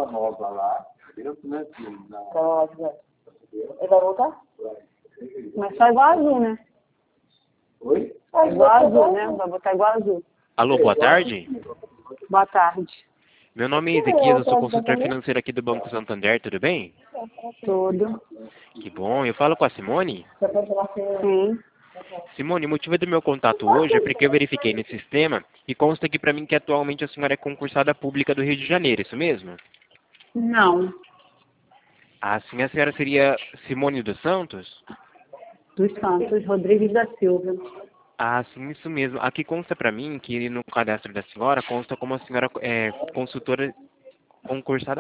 nova lá. Pode. Ele vai voltar? Mas só igual azul, né? Oi? Igual azul, né? Vai botar igual azul. Alô, boa tarde. Boa tarde. Meu nome é Ezequias, eu sou consultor financeiro aqui do Banco Santander, tudo bem? Tudo. Que bom, eu falo com a Simone. Sim. Simone, o motivo do meu contato hoje é porque eu verifiquei no sistema e consta aqui pra mim que atualmente a senhora é concursada pública do Rio de Janeiro, isso mesmo? Não. Assim a senhora seria Simone dos Santos? Dos Santos, Rodrigues da Silva. Ah, sim, isso mesmo. Aqui consta pra mim que no cadastro da senhora consta como a senhora é consultora concursada